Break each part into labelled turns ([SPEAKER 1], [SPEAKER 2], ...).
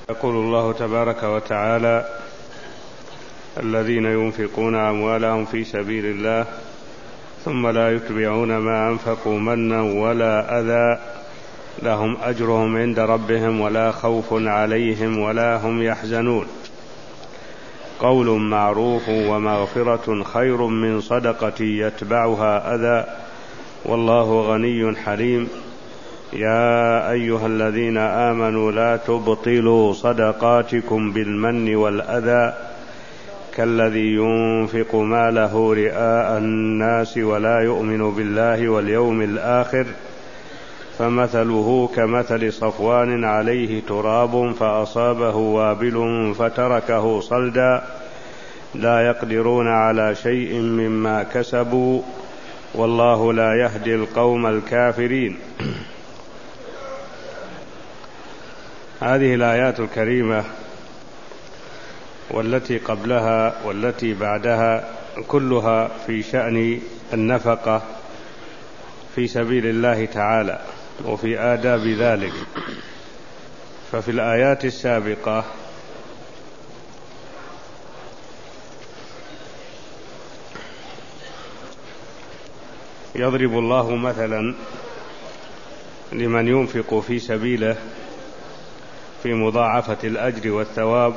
[SPEAKER 1] يقول الله تبارك وتعالى: الذين ينفقون أموالهم في سبيل الله ثم لا يتبعون ما أنفقوا منا ولا أذى لهم أجرهم عند ربهم ولا خوف عليهم ولا هم يحزنون. قول معروف ومغفرة خير من صدقة يتبعها أذى والله غني حليم. يا أيها الذين آمنوا لا تبطلوا صدقاتكم بالمن والأذى كالذي ينفق ماله رئاء الناس ولا يؤمن بالله واليوم الآخر فمثله كمثل صفوان عليه تراب فأصابه وابل فتركه صلدا لا يقدرون على شيء مما كسبوا والله لا يهدي القوم الكافرين. هذه الآيات الكريمة والتي قبلها والتي بعدها كلها في شأن النفقة في سبيل الله تعالى وفي آداب ذلك. ففي الآيات السابقة يضرب الله مثلا لمن ينفق في سبيله في مضاعفة الأجر والثواب،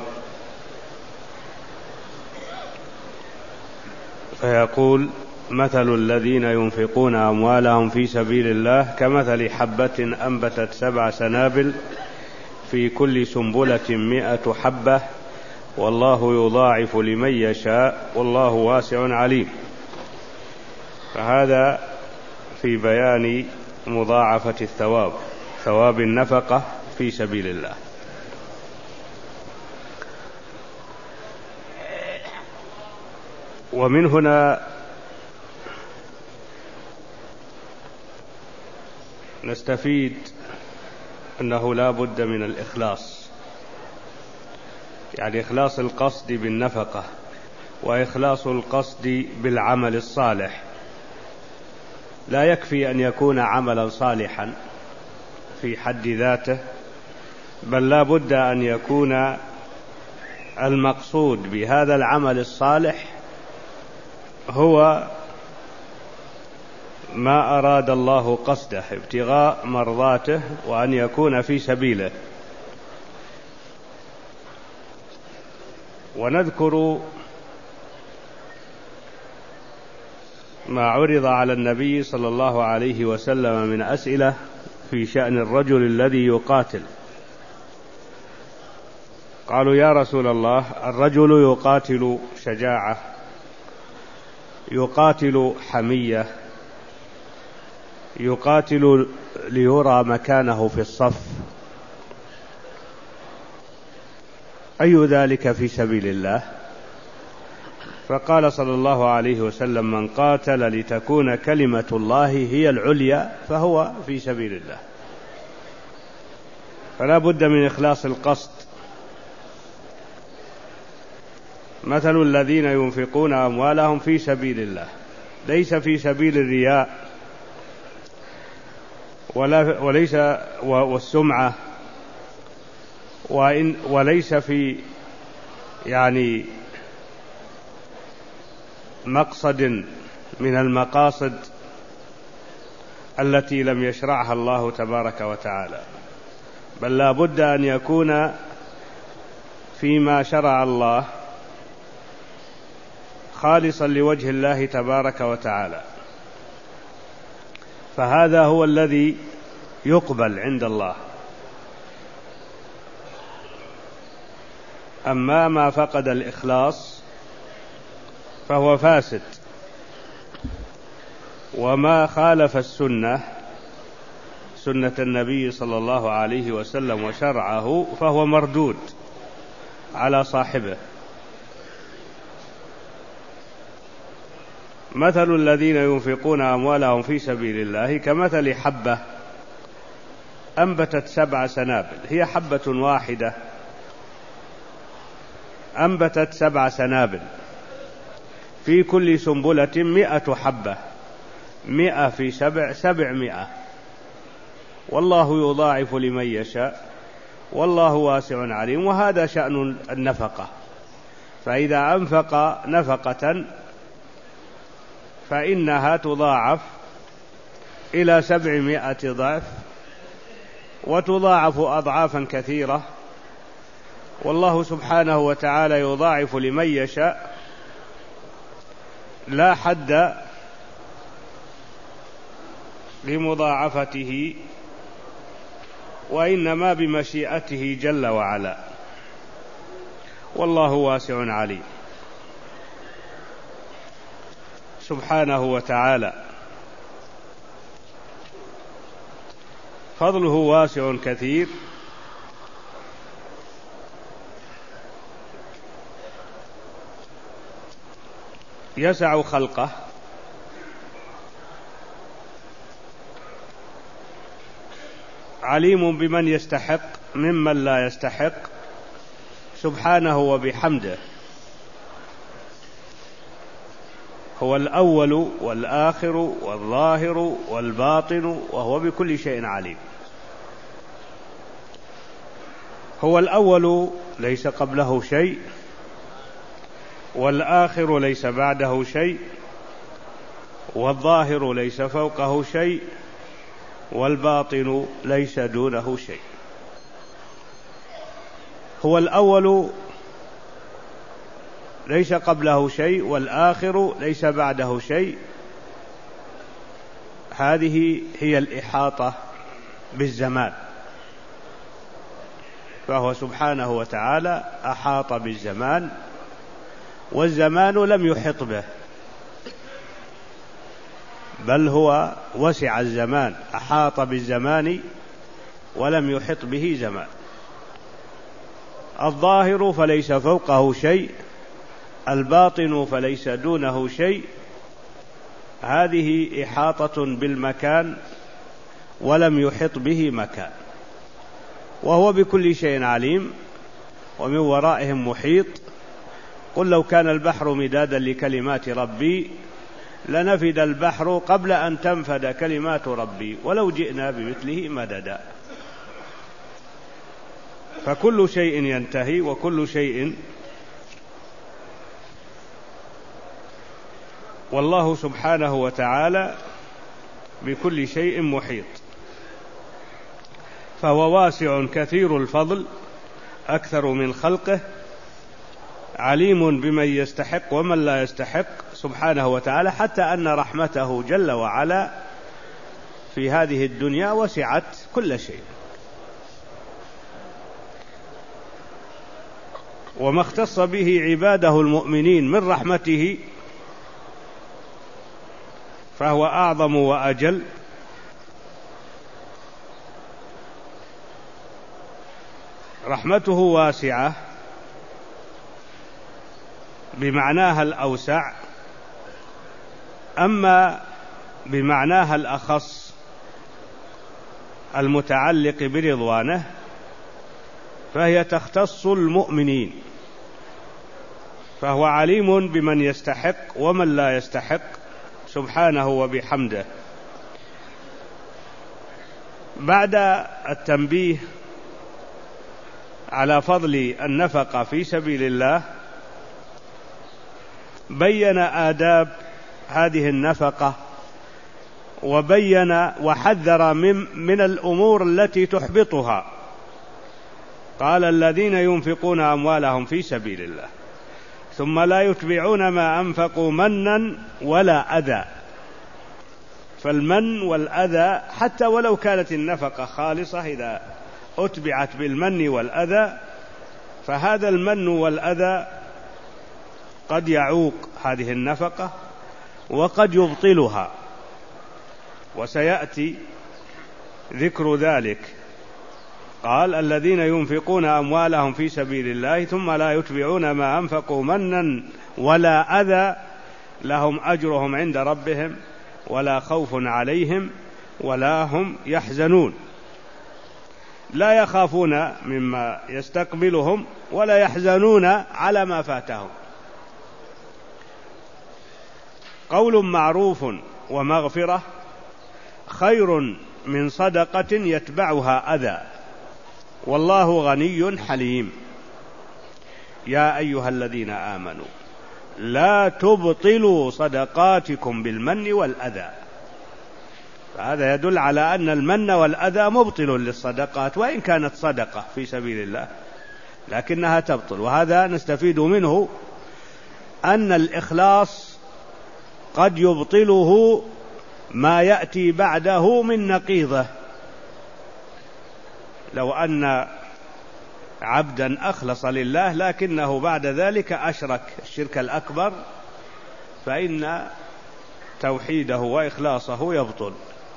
[SPEAKER 1] فيقول: مثل الذين ينفقون أموالهم في سبيل الله كمثل حبة أنبتت 7 سنابل في كل سنبلة 100 حبة والله يضاعف لمن يشاء والله واسع عليم. فهذا في بيان مضاعفة الثواب، ثواب النفقة في سبيل الله. ومن هنا نستفيد أنه لا بد من الإخلاص، يعني إخلاص القصد بالنفقة وإخلاص القصد بالعمل الصالح. لا يكفي أن يكون عملا صالحا في حد ذاته، بل لا بد أن يكون المقصود بهذا العمل الصالح هو ما أراد الله قصده، ابتغاء مرضاته وأن يكون في سبيله. ونذكر ما عرض على النبي صلى الله عليه وسلم من أسئلة في شأن الرجل الذي يقاتل. قالوا: يا رسول الله، الرجل يقاتل شجاعة، يقاتل حمية، يقاتل ليرى مكانه في الصف، أي ذلك في سبيل الله؟ فقال صلى الله عليه وسلم: من قاتل لتكون كلمة الله هي العليا فهو في سبيل الله. فلا بد من إخلاص القصد. مثل الذين ينفقون أموالهم في سبيل الله، ليس في سبيل الرياء وليس والسمعة، وليس في يعني مقصد من المقاصد التي لم يشرعها الله تبارك وتعالى، بل لا بد أن يكون فيما شرع الله خالصا لوجه الله تبارك وتعالى، فهذا هو الذي يقبل عند الله. أما ما فقد الإخلاص فهو فاسد، وما خالف السنة، سنة النبي صلى الله عليه وسلم وشرعه، فهو مردود على صاحبه. مثل الذين ينفقون أموالهم في سبيل الله كمثل حبة أنبتت 7 سنابل، هي حبة واحدة أنبتت 7 سنابل في كل سنبلة 100 حبة، 100 في 7 700، والله يضاعف لمن يشاء والله واسع عليم. وهذا شأن النفقة، فإذا أنفق نفقة فإنها تضاعف إلى 700 ضعف، وتضاعف أضعافا كثيرة، والله سبحانه وتعالى يضاعف لمن يشاء لا حد لمضاعفته، وإنما بمشيئته جل وعلا، والله واسع عليم سبحانه وتعالى. فضله واسع كثير، يسع خلقه، عليم بمن يستحق ممن لا يستحق سبحانه وبحمده. هو الأول والآخر والظاهر والباطن، وهو بكل شيء عليم. هو الأول ليس قبله شيء، والآخر ليس بعده شيء، والظاهر ليس فوقه شيء، والباطن ليس دونه شيء. هو الأول ليس قبله شيء، والآخر ليس بعده شيء. هذه هي الإحاطة بالزمان، فهو سبحانه وتعالى أحاط بالزمان، والزمان لم يحط به، بل هو وسع الزمان، أحاط بالزمان ولم يحط به زمان. الظاهر فليس فوقه شيء، الباطن فليس دونه شيء. هذه إحاطة بالمكان ولم يحط به مكان، وهو بكل شيء عليم، ومن ورائهم محيط. قل لو كان البحر مدادا لكلمات ربي لنفد البحر قبل أن تنفد كلمات ربي ولو جئنا بمثله مددا. فكل شيء ينتهي، وكل شيء، والله سبحانه وتعالى بكل شيء محيط. فهو واسع كثير الفضل، أكثر من خلقه، عليم بمن يستحق ومن لا يستحق سبحانه وتعالى، حتى أن رحمته جل وعلا في هذه الدنيا وسعت كل شيء. وما اختص به عباده المؤمنين من رحمته فهو أعظم وأجل. رحمته واسعة بمعناها الأوسع، أما بمعناها الأخص المتعلق برضوانه فهي تختص المؤمنين، فهو عليم بمن يستحق ومن لا يستحق سبحانه وبحمده. بعد التنبيه على فضل النفقة في سبيل الله بين آداب هذه النفقة، وبين وحذر من الأمور التي تحبطها. قال الذين ينفقون أموالهم في سبيل الله ثم لا يتبعون ما أنفقوا منا ولا أذى. فالمن والأذى حتى ولو كانت النفقة خالصة، إذا أتبعت بالمن والأذى فهذا المن والأذى قد يعوق هذه النفقة وقد يبطلها، وسيأتي ذكر ذلك. قال الذين ينفقون أموالهم في سبيل الله ثم لا يتبعون ما أنفقوا منا ولا أذى لهم أجرهم عند ربهم ولا خوف عليهم ولا هم يحزنون. لا يخافون مما يستقبلهم ولا يحزنون على ما فاتهم. قول معروف ومغفرة خير من صدقة يتبعها أذى. والله غني حليم. يا أيها الذين آمنوا لا تبطلوا صدقاتكم بالمن والأذى. هذا يدل على أن المن والأذى مبطل للصدقات، وإن كانت صدقة في سبيل الله لكنها تبطل. وهذا نستفيد منه أن الإخلاص قد يبطله ما يأتي بعده من نقيضه. لو أن عبدا أخلص لله لكنه بعد ذلك أشرك الشرك الأكبر فإن توحيده وإخلاصه يبطل.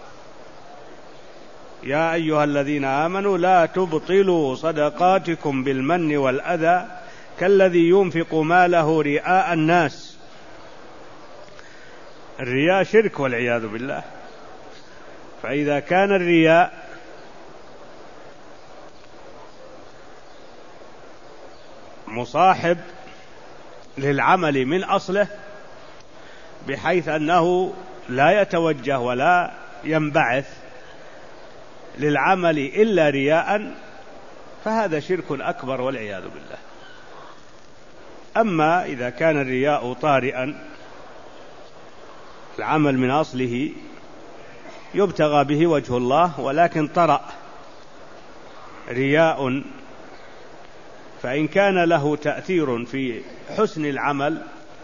[SPEAKER 1] يا أيها الذين آمنوا لا تبطلوا صدقاتكم بالمن والأذى كالذي ينفق ماله رئاء الناس. الرياء شرك والعياذ بالله. فإذا كان الرياء مصاحب للعمل من أصله بحيث أنه لا يتوجه ولا ينبعث للعمل إلا رياء، فهذا شرك أكبر والعياذ بالله. أما إذا كان الرياء طارئا، العمل من أصله يبتغى به وجه الله ولكن طرأ رياء، فإن كان له تأثير في حسن العمل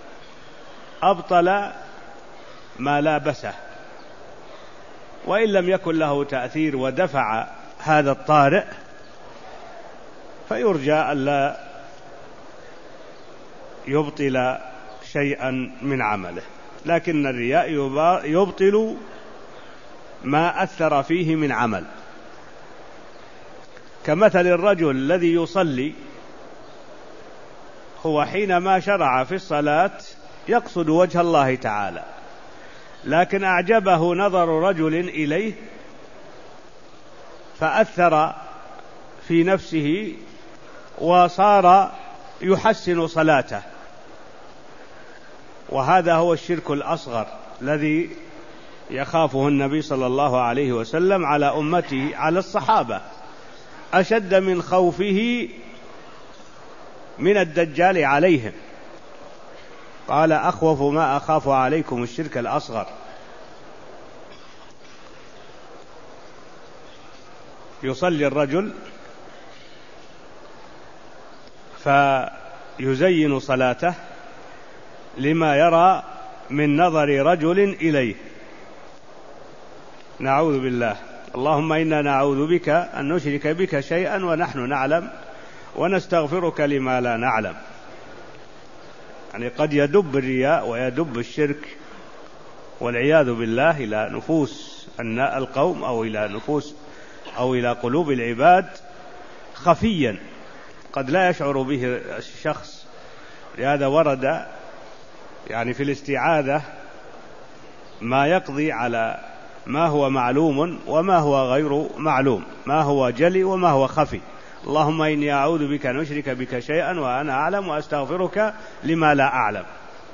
[SPEAKER 1] أبطل ما لابسه، وإن لم يكن له تأثير ودفع هذا الطارئ فيرجى ألا يبطل شيئا من عمله. لكن الرياء يبطل ما أثر فيه من عمل، كمثل الرجل الذي يصلي، هو حينما شرع في الصلاة يقصد وجه الله تعالى، لكن أعجبه نظر رجل إليه فأثر في نفسه وصار يحسن صلاته. وهذا هو الشرك الأصغر الذي يخافه النبي صلى الله عليه وسلم على أمته، على الصحابة، أشد من خوفه من الدجال عليهم. قال أخوف ما أخاف عليكم الشرك الأصغر. يصلي الرجل فيزين صلاته لما يرى من نظر رجل إليه، نعوذ بالله. اللهم إنا نعوذ بك أن نشرك بك شيئا ونحن نعلم ونستغفرك لما لا نعلم. يعني قد يدب الرياء ويدب الشرك والعياذ بالله إلى نفوس القوم أو إلى نفوس أو إلى قلوب العباد خفيا قد لا يشعر به الشخص. لهذا ورد يعني في الاستعاذة ما يقضي على ما هو معلوم وما هو غير معلوم، ما هو جلي وما هو خفي. اللهم إني أعوذ بك أن أشرك بك شيئا وأنا أعلم وأستغفرك لما لا أعلم.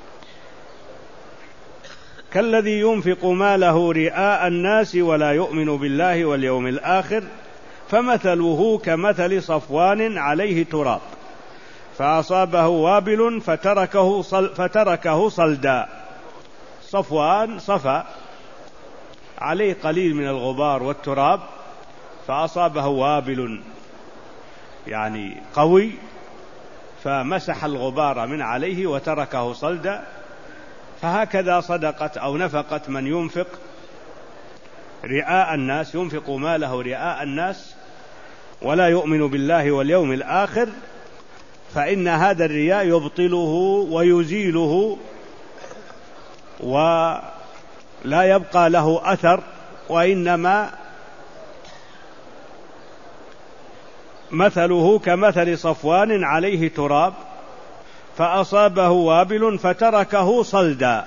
[SPEAKER 1] كالذي ينفق ماله رئاء الناس ولا يؤمن بالله واليوم الآخر فمثله كمثل صفوان عليه تراب فأصابه وابل فتركه صلدا. صفوان صفا عليه قليل من الغبار والتراب، فأصابه وابل يعني قوي فمسح الغبار من عليه وتركه صلدا. فهكذا صدقة أو نفقة من ينفق رئاء الناس، ينفق ماله رئاء الناس ولا يؤمن بالله واليوم الآخر، فإن هذا الرياء يبطله ويزيله ولا يبقى له أثر، وإنما مثله كمثل صفوان عليه تراب فأصابه وابل فتركه صلدا.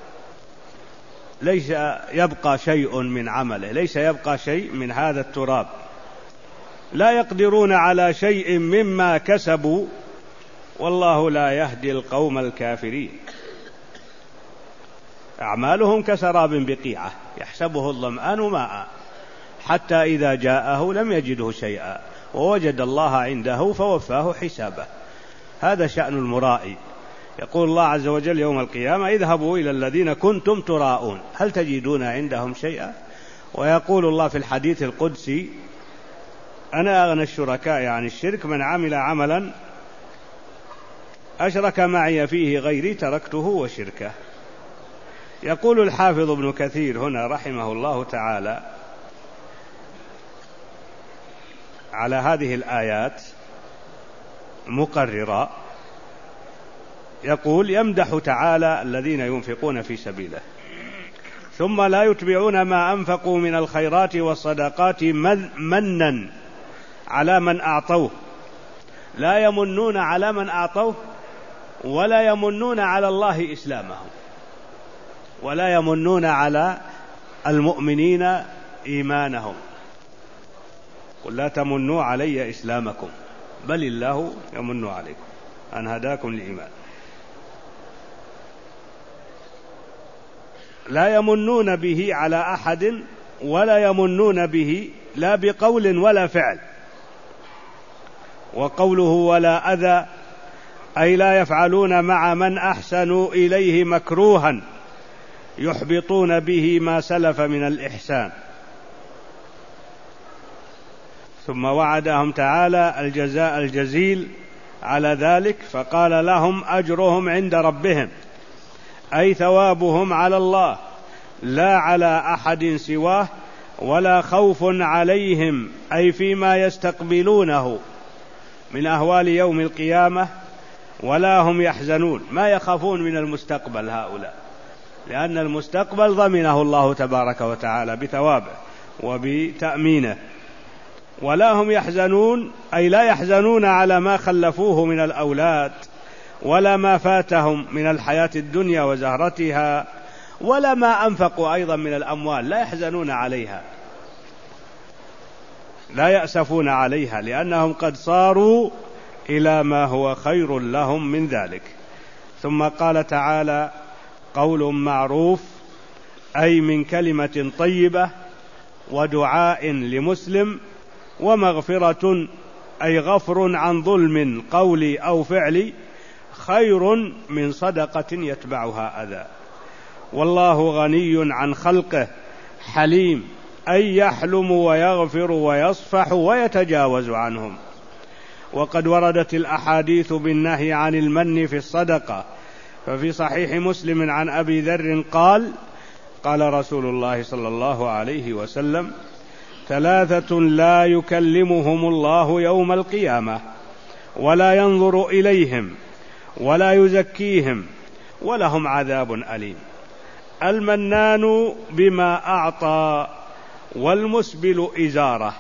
[SPEAKER 1] ليس يبقى شيء من عمله، ليس يبقى شيء من هذا التراب. لا يقدرون على شيء مما كسبوا والله لا يهدي القوم الكافرين. أعمالهم كسراب بقيعة يحسبه الظمآن ماء حتى إذا جاءه لم يجده شيئا ووجد الله عنده فوفاه حسابه. هذا شأن المرائي. يقول الله عز وجل يوم القيامة اذهبوا إلى الذين كنتم تراءون هل تجدون عندهم شيئا. ويقول الله في الحديث القدسي أنا أغنى الشركاء عن الشرك من عمل عملا أشرك معي فيه غيري تركته وشركه. يقول الحافظ ابن كثير هنا رحمه الله تعالى على هذه الآيات مقررا، يقول يمدح تعالى الذين ينفقون في سبيله ثم لا يتبعون ما أنفقوا من الخيرات والصدقات منا على من أعطوه، لا يمنون على من أعطوه ولا يمنون على الله إسلامهم ولا يمنون على المؤمنين إيمانهم. قل لا تمنوا علي إسلامكم بل الله يمن عليكم أن هداكم للإيمان. لا يمنون به على أحد ولا يمنون به لا بقول ولا فعل. وقوله ولا أذى أي لا يفعلون مع من أحسنوا إليه مكروها يحبطون به ما سلف من الإحسان. ثم وعدهم تعالى الجزاء الجزيل على ذلك فقال لهم أجرهم عند ربهم أي ثوابهم على الله لا على أحد سواه ولا خوف عليهم أي فيما يستقبلونه من أهوال يوم القيامة ولا هم يحزنون. ما يخافون من المستقبل هؤلاء لأن المستقبل ضمنه الله تبارك وتعالى بثوابه وبتأمينه. ولا هم يحزنون أي لا يحزنون على ما خلفوه من الأولاد ولا ما فاتهم من الحياة الدنيا وزهرتها ولا ما أنفقوا أيضا من الأموال، لا يحزنون عليها لا يأسفون عليها لأنهم قد صاروا إلى ما هو خير لهم من ذلك. ثم قال تعالى قول معروف أي من كلمة طيبة ودعاء لمسلم ومغفرة أي غفر عن ظلم قولي أو فعلي خير من صدقة يتبعها أذى. والله غني عن خلقه حليم أي يحلم ويغفر ويصفح ويتجاوز عنهم. وقد وردت الأحاديث بالنهي عن المن في الصدقة، ففي صحيح مسلم عن أبي ذر قال قال رسول الله صلى الله عليه وسلم ثلاثة لا يكلمهم الله يوم القيامة ولا ينظر إليهم ولا يزكيهم ولهم عذاب أليم: المنان بما أعطى والمسبل إزاره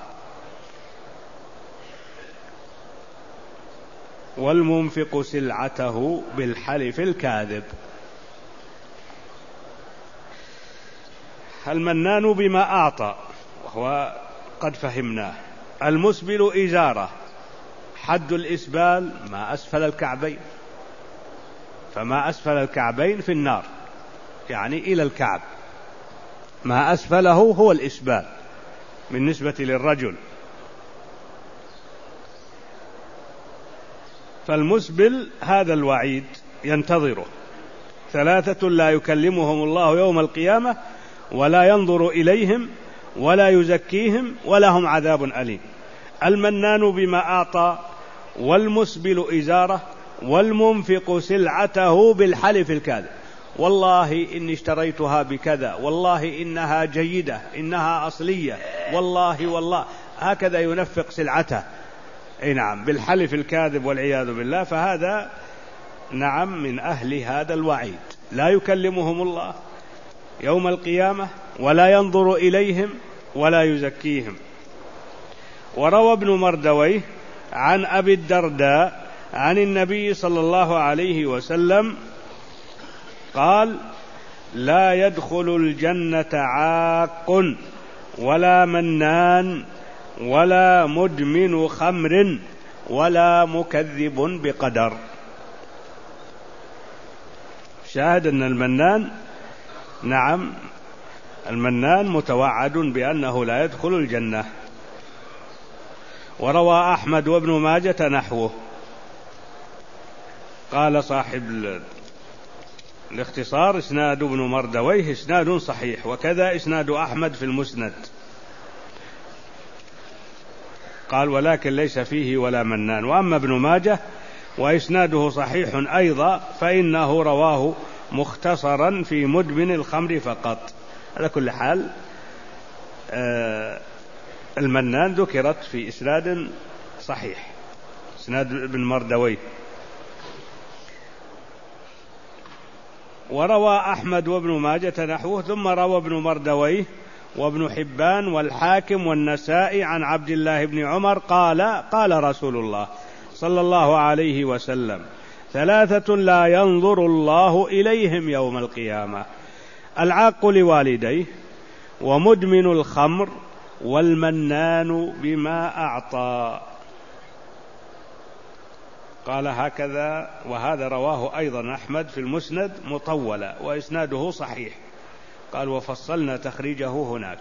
[SPEAKER 1] والمنفق سلعته بالحلف الكاذب. المنان بما أعطى وهو قد فهمناه. المسبل إزاره، حد الإسبال ما أسفل الكعبين، فما أسفل الكعبين في النار يعني إلى الكعب، ما أسفله هو الإسبال بالنسبة للرجل. فالمسبل هذا الوعيد ينتظره: ثلاثة لا يكلمهم الله يوم القيامة ولا ينظر إليهم ولا يزكيهم ولهم عذاب أليم: المنان بما أعطى والمسبل إزاره والمنفق سلعته بالحلف الكاذب. والله إني اشتريتها بكذا، والله إنها جيدة، إنها أصلية، والله هكذا ينفق سلعته. نعم، بالحلف الكاذب والعياذ بالله. فهذا نعم من أهل هذا الوعيد: لا يكلمهم الله يوم القيامة ولا ينظر إليهم ولا يزكيهم. وروى ابن مردويه عن أبي الدرداء عن النبي صلى الله عليه وسلم قال: لا يدخل الجنة عاق ولا منان ولا مدمن خمر ولا مكذب بقدر. شاهد أن المنان، نعم، المنان متوعد بأنه لا يدخل الجنة. وروى أحمد وابن ماجة نحوه. قال صاحب الاختصار: إسناد ابن مردويه إسناد صحيح، وكذا إسناد أحمد في المسند. قال: ولكن ليس فيه ولا منان. وأما ابن ماجه وإسناده صحيح أيضا فإنه رواه مختصرا في مدمن الخمر فقط. على كل حال المنان ذكرت في إسناد صحيح، إسناد ابن مردويه. وروى أحمد وابن ماجة نحوه. ثم روى ابن مردويه وابن حبان والحاكم والنسائي عن عبد الله بن عمر قال: قال رسول الله صلى الله عليه وسلم: 3 لا ينظر الله إليهم يوم القيامة: العاق لوالديه، ومدمن الخمر، والمنان بما أعطى. قال هكذا، وهذا رواه أيضا أحمد في المسند مطولا وإسناده صحيح. قال: وفصلنا تخريجه هناك.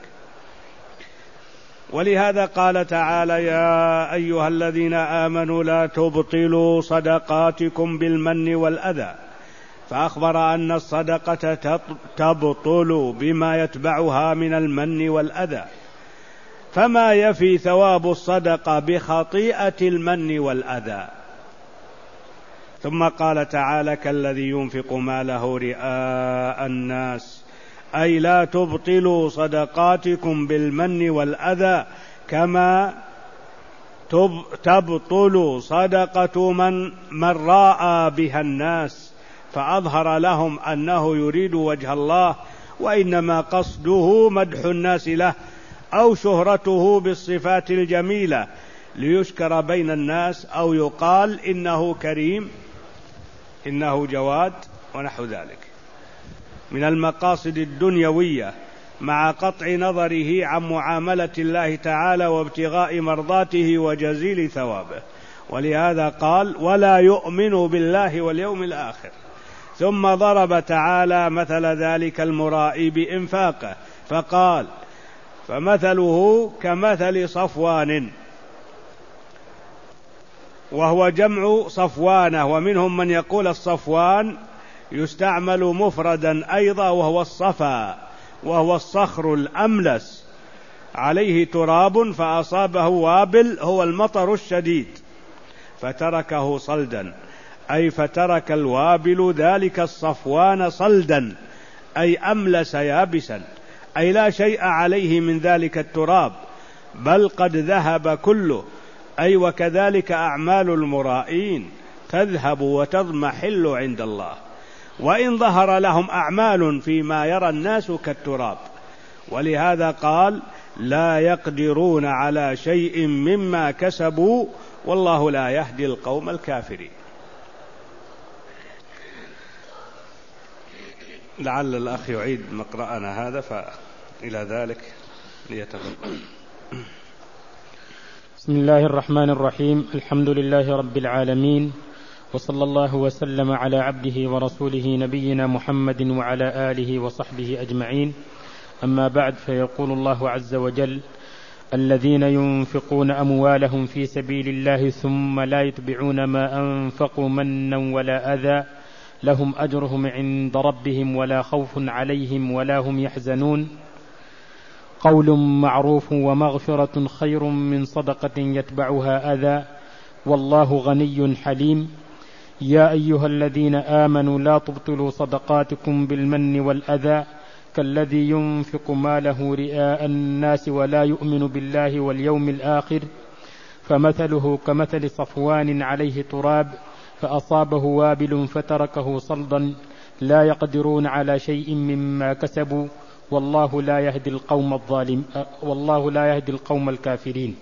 [SPEAKER 1] ولهذا قال تعالى: يا أيها الذين آمنوا لا تبطلوا صدقاتكم بالمن والأذى، فأخبر أن الصدقة تبطل بما يتبعها من المن والأذى، فما يفي ثواب الصدقة بخطيئة المن والأذى. ثم قال تعالى: كالذي ينفق ماله رئاء الناس، أي لا تبطلوا صدقاتكم بالمن والأذى كما تبطل صدقة من راء بها الناس فأظهر لهم أنه يريد وجه الله، وإنما قصده مدح الناس له أو شهرته بالصفات الجميلة ليشكر بين الناس، أو يقال إنه كريم، إنه جواد، ونحو ذلك من المقاصد الدنيوية، مع قطع نظره عن معاملة الله تعالى وابتغاء مرضاته وجزيل ثوابه. ولهذا قال: ولا يؤمن بالله واليوم الآخر. ثم ضرب تعالى مثل ذلك المرائي بإنفاقه فقال: فمثله كمثل صفوان، وهو جمع صفوانه، ومنهم من يقول الصفوان يستعمل مفردا أيضا، وهو الصفا، وهو الصخر الأملس عليه تراب فأصابه وابل، هو المطر الشديد فتركه صلدا، أي فترك الوابل ذلك الصفوان صلدا، أي أملس يابسا، أي لا شيء عليه من ذلك التراب، بل قد ذهب كله. أي وكذلك أعمال المرائين تذهب وتضمحل عند الله، وإن ظهر لهم أعمال فيما يرى الناس كالتراب. ولهذا قال: لا يقدرون على شيء مما كسبوا والله لا يهدي القوم الكافرين. لعل الأخ يعيد مقرأنا هذا، فإلى ذلك ليتفضل.
[SPEAKER 2] بسم الله الرحمن الرحيم. الحمد لله رب العالمين، وصلى الله وسلم على عبده ورسوله نبينا محمد وعلى آله وصحبه أجمعين. أما بعد، فيقول الله عز وجل: الذين ينفقون أموالهم في سبيل الله ثم لا يتبعون ما أنفقوا منا ولا أذى لهم أجرهم عند ربهم ولا خوف عليهم ولا هم يحزنون. قول معروف ومغفرة خير من صدقة يتبعها أذى، والله غني حليم. يا أيها الذين آمنوا لا تبطلوا صدقاتكم بالمن والأذى كالذي ينفق ماله رئاء الناس ولا يؤمن بالله واليوم الآخر، فمثله كمثل صفوان عليه تراب فأصابه وابل فتركه صلدا، لا يقدرون على شيء مما كسبوا والله لا يهدي القوم الظالم، والله لا يهدي القوم الكافرين.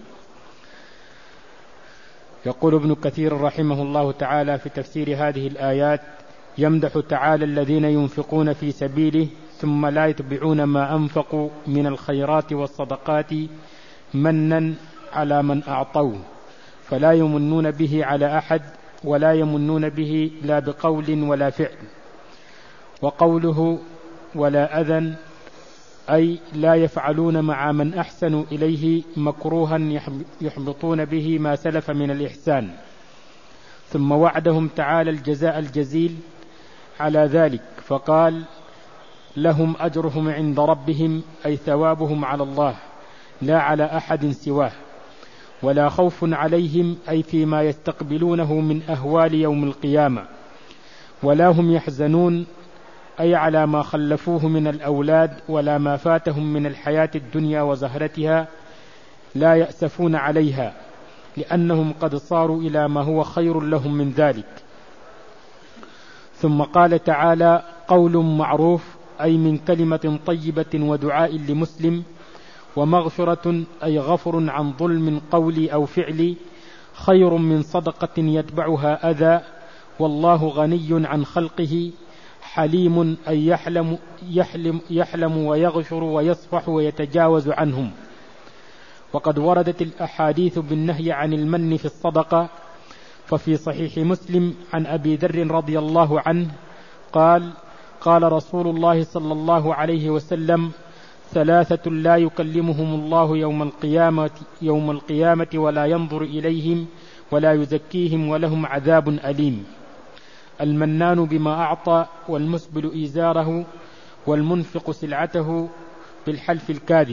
[SPEAKER 2] يقول ابن كثير رحمه الله تعالى في تفسير هذه الآيات: يمدح تعالى الذين ينفقون في سبيله ثم لا يتبعون ما أنفقوا من الخيرات والصدقات منا على من أعطوه، فلا يمنون به على أحد ولا يمنون به لا بقول ولا فعل. وقوله ولا أذى، أي لا يفعلون مع من أحسنوا إليه مكروها يحبطون به ما سلف من الإحسان. ثم وعدهم تعالى الجزاء الجزيل على ذلك فقال: لهم أجرهم عند ربهم، أي ثوابهم على الله لا على أحد سواه، ولا خوف عليهم، أي فيما يستقبلونه من أهوال يوم القيامة، ولا هم يحزنون، أي على ما خلفوه من الأولاد ولا ما فاتهم من الحياة الدنيا وزهرتها، لا يأسفون عليها لأنهم قد صاروا إلى ما هو خير لهم من ذلك. ثم قال تعالى: قول معروف، أي من كلمة طيبة ودعاء لمسلم، ومغفرة، أي غفر عن ظلم قولي أو فعلي، خير من صدقة يتبعها أذى، والله غني عن خلقه، حليم، أي يحلم ويغفر ويصفح ويتجاوز عنهم. وقد وردت الأحاديث بالنهي عن المن في الصدقة، ففي صحيح مسلم عن أبي ذر رضي الله عنه قال: قال رسول الله صلى الله عليه وسلم: ثلاثة لا يكلمهم الله يوم القيامة ولا ينظر إليهم ولا يزكيهم ولهم عذاب أليم: المنان بما أعطى، والمسبل إزاره، والمنفق سلعته بالحلف الكاذب.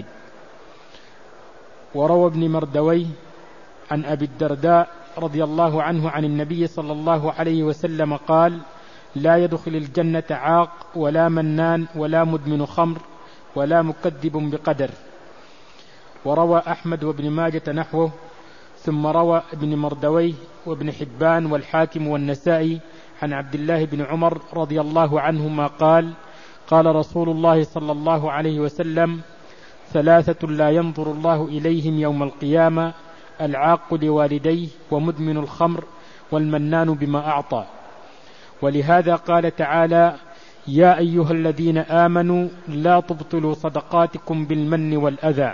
[SPEAKER 2] وروى ابن مردويه عن أبي الدرداء رضي الله عنه عن النبي صلى الله عليه وسلم قال: لا يدخل الجنة عاق ولا منان ولا مدمن خمر ولا مكذب بقدر. وروى أحمد وابن ماجة نحوه. ثم روى ابن مردويه وابن حبان والحاكم والنسائي عن عبد الله بن عمر رضي الله عنهما قال: قال رسول الله صلى الله عليه وسلم: ثلاثة لا ينظر الله إليهم يوم القيامة: العاق لوالديه، ومدمن الخمر، والمنان بما أعطى. ولهذا قال تعالى: يا أيها الذين آمنوا لا تبطلوا صدقاتكم بالمن والأذى.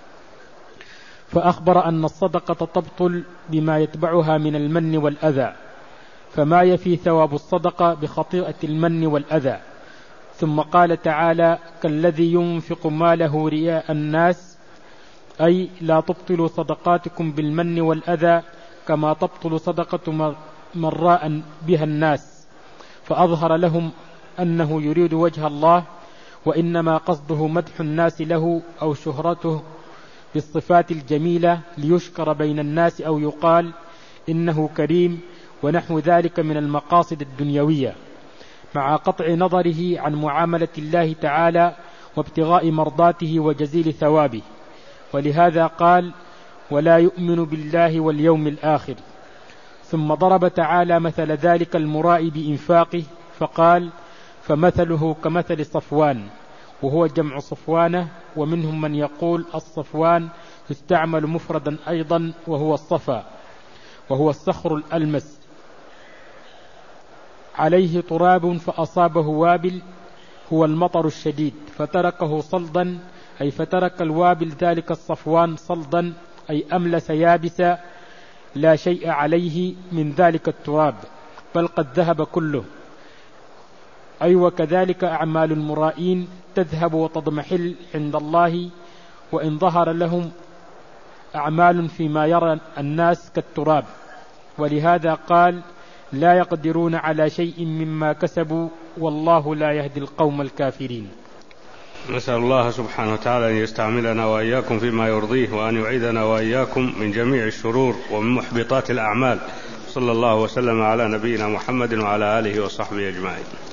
[SPEAKER 2] فأخبر أن الصدقة تبطل بما يتبعها من المن والأذى، فما يفي ثواب الصدقة بخطيئة المن والأذى. ثم قال تعالى: كالذي ينفق ماله رئاء الناس، أي لا تبطلوا صدقاتكم بالمن والأذى كما تبطل صدقة من راء بها الناس، فأظهر لهم أنه يريد وجه الله، وإنما قصده مدح الناس له أو شهرته بالصفات الجميلة ليشكر بين الناس، أو يقال إنه كريم، ونحو ذلك من المقاصد الدنيوية، مع قطع نظره عن معاملة الله تعالى وابتغاء مرضاته وجزيل ثوابه. ولهذا قال: ولا يؤمن بالله واليوم الآخر. ثم ضرب تعالى مثل ذلك المرائي بإنفاقه فقال: فمثله كمثل صفوان، وهو جمع صفوانة، ومنهم من يقول الصفوان يستعمل مفردا أيضا، وهو الصفا، وهو الصخر الألمس عليه تراب فأصابه وابل، هو المطر الشديد، فتركه صلدا، أي فترك الوابل ذلك الصفوان صلدا، أي أملس يابسا، لا شيء عليه من ذلك التراب، بل قد ذهب كله. أي وكذلك أعمال المرائين تذهب وتضمحل عند الله، وإن ظهر لهم أعمال فيما يرى الناس كالتراب. ولهذا قال: لا يقدرون على شيء مما كسبوا، والله لا يهدي القوم الكافرين.
[SPEAKER 1] نسأل الله سبحانه وتعالى أن يستعملنا وإياكم فيما يرضيه، وأن يعيذنا وإياكم من جميع الشرور ومن محبطات الأعمال. صلى الله وسلم على نبينا محمد وعلى آله وصحبه أجمعين.